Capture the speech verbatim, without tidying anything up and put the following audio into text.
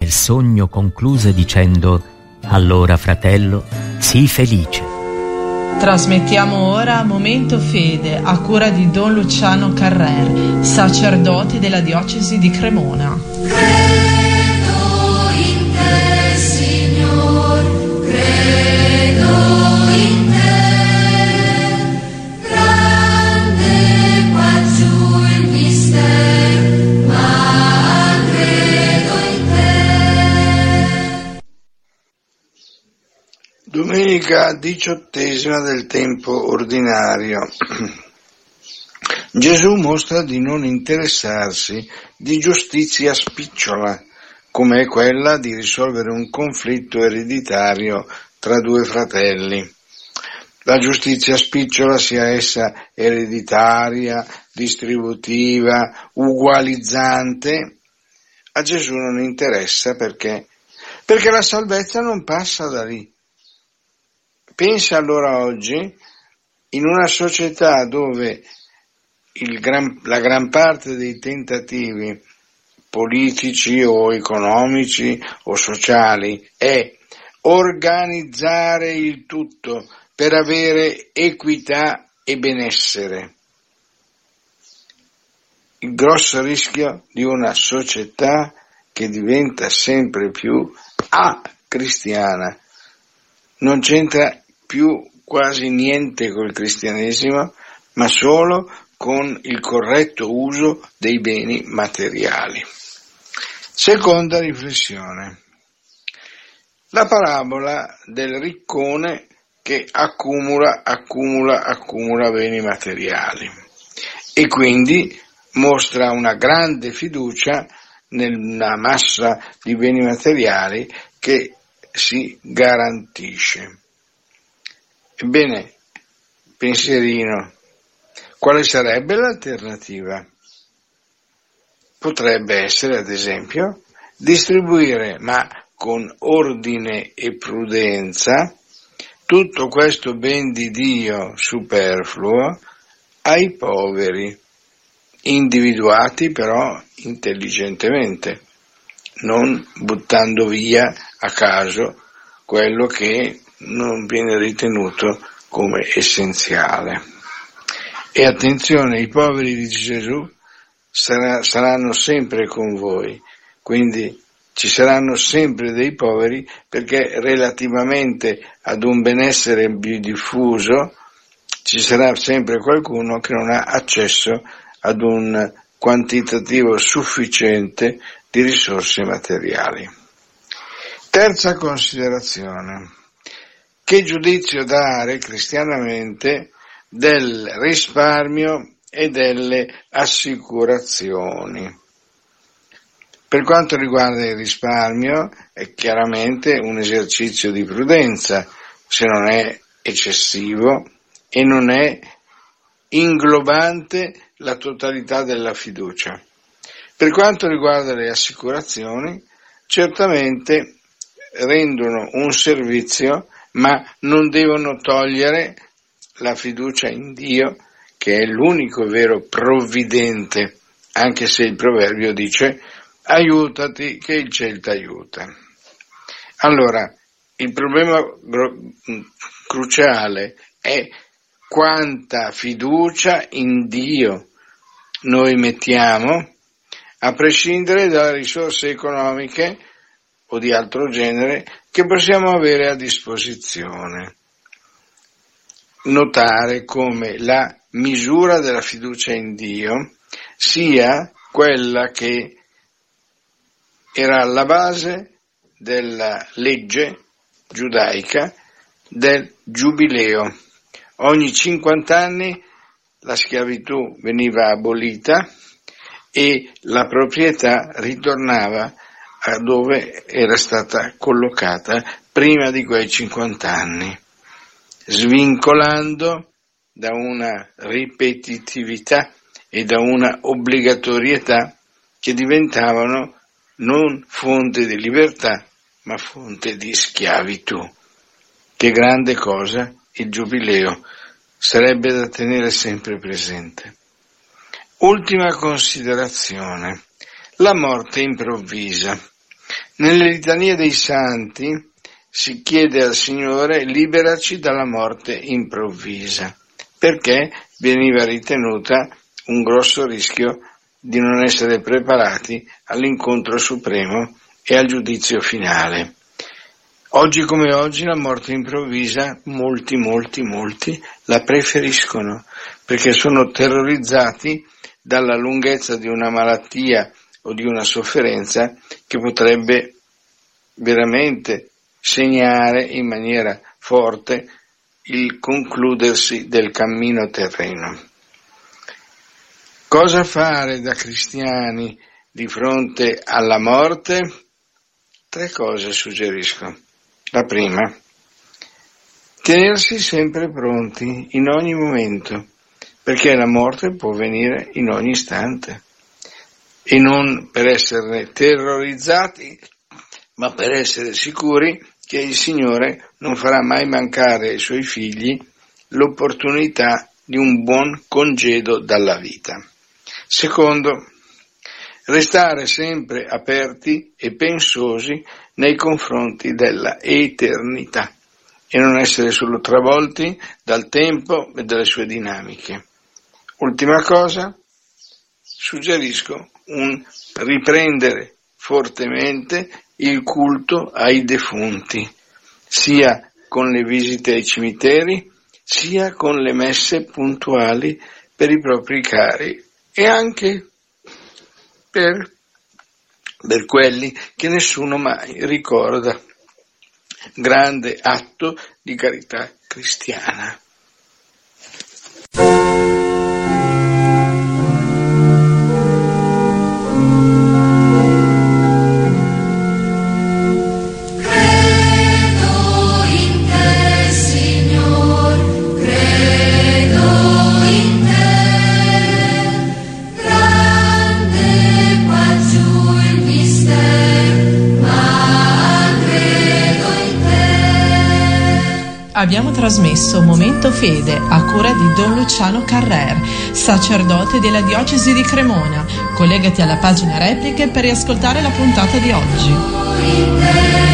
il sogno concluse dicendo: «Allora, fratello, sii felice». Trasmettiamo ora Momento Fede a cura di Don Luciano Carrer, sacerdote della diocesi di Cremona. Credo in te, Signor, credo in te, grande quaggiù il mistero, ma credo in te. Domenica diciottesima del tempo ordinario. Gesù mostra di non interessarsi di giustizia spicciola, come è quella di risolvere un conflitto ereditario tra due fratelli. La giustizia spicciola, sia essa ereditaria, distributiva, ugualizzante, a Gesù non interessa perché? Perché la salvezza non passa da lì. Pensa allora oggi, in una società dove il gran, la gran parte dei tentativi politici o economici o sociali è organizzare il tutto per avere equità e benessere. Il grosso rischio di una società che diventa sempre più acristiana, non c'entra più quasi niente col cristianesimo, ma solo con il corretto uso dei beni materiali. Seconda riflessione. La parabola del riccone che accumula, accumula, accumula beni materiali e quindi mostra una grande fiducia nella massa di beni materiali che si garantisce. Ebbene, pensierino, quale sarebbe l'alternativa? Potrebbe essere, ad esempio, distribuire, ma con ordine e prudenza, tutto questo ben di Dio superfluo ai poveri, individuati però intelligentemente, non buttando via a caso quello che non viene ritenuto come essenziale. E attenzione, i poveri, dice Gesù, sarà, saranno sempre con voi, quindi ci saranno sempre dei poveri, perché relativamente ad un benessere più diffuso ci sarà sempre qualcuno che non ha accesso ad un quantitativo sufficiente di risorse materiali. Terza considerazione. Che giudizio dare cristianamente del risparmio e delle assicurazioni? Per quanto riguarda il risparmio, è chiaramente un esercizio di prudenza, se non è eccessivo e non è inglobante la totalità della fiducia. Per quanto riguarda le assicurazioni, certamente rendono un servizio, ma non devono togliere la fiducia in Dio, che è l'unico vero provvidente, anche se il proverbio dice aiutati che il cielo ti aiuta. Allora, il problema gro- cruciale è quanta fiducia in Dio noi mettiamo, a prescindere dalle risorse economiche o di altro genere che possiamo avere a disposizione. Notare come la misura della fiducia in Dio sia quella che era alla base della legge giudaica del giubileo. Ogni cinquanta anni la schiavitù veniva abolita e la proprietà ritornava a dove era stata collocata prima di quei cinquanta anni, svincolando da una ripetitività e da una obbligatorietà che diventavano non fonte di libertà, ma fonte di schiavitù. Che grande cosa il giubileo, sarebbe da tenere sempre presente. Ultima considerazione, la morte improvvisa. Nelle litanie dei santi si chiede al Signore: liberaci dalla morte improvvisa, perché veniva ritenuta un grosso rischio di non essere preparati all'incontro supremo e al giudizio finale. Oggi come oggi la morte improvvisa molti, molti, molti la preferiscono, perché sono terrorizzati dalla lunghezza di una malattia o di una sofferenza che potrebbe veramente segnare in maniera forte il concludersi del cammino terreno. Cosa fare da cristiani di fronte alla morte? Tre cose suggerisco. La prima, tenersi sempre pronti in ogni momento, perché la morte può venire in ogni istante, e non per esserne terrorizzati, ma per essere sicuri che il Signore non farà mai mancare ai Suoi figli l'opportunità di un buon congedo dalla vita. Secondo, restare sempre aperti e pensosi nei confronti della eternità e non essere solo travolti dal tempo e dalle sue dinamiche. Ultima cosa, suggerisco un riprendere fortemente il culto ai defunti, sia con le visite ai cimiteri, sia con le messe puntuali per i propri cari e anche per, per quelli che nessuno mai ricorda. Grande atto di carità cristiana. Abbiamo trasmesso Momento Fede a cura di Don Luciano Carrer, sacerdote della diocesi di Cremona. Collegati alla pagina repliche per riascoltare la puntata di oggi.